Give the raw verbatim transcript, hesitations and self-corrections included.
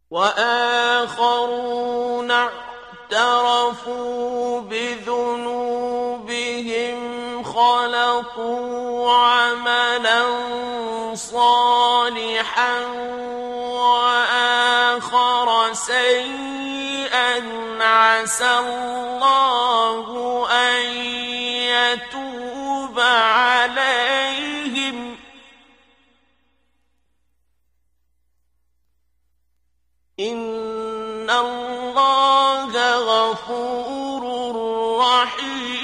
وآخرون اعترفوا بذنوبهم خلطوا عملا صالحا وآخر سيئا عسى الله أن يتوب عليهم إن الله غفور رحيم.